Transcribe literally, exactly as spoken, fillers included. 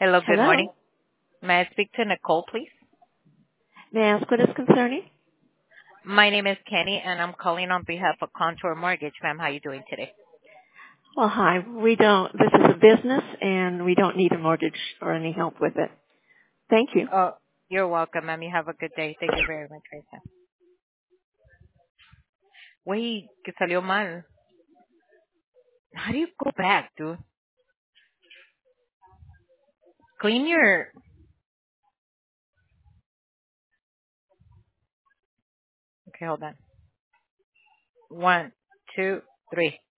Hello, good morning. Hello. May I speak to Nicole, please? May I ask what is concerning? My name is Kenny, and I'm calling on behalf of Contour Mortgage. Ma'am, how are you doing today? Well, hi. We don't, this is a business and we don't need a mortgage or any help with it. Thank you. Oh, you're welcome, ma'am. You have a good day. Thank you very much for your time. Wait, que salió mal. How do you go back, dude? Clean your... Okay, hold on. One, two, three.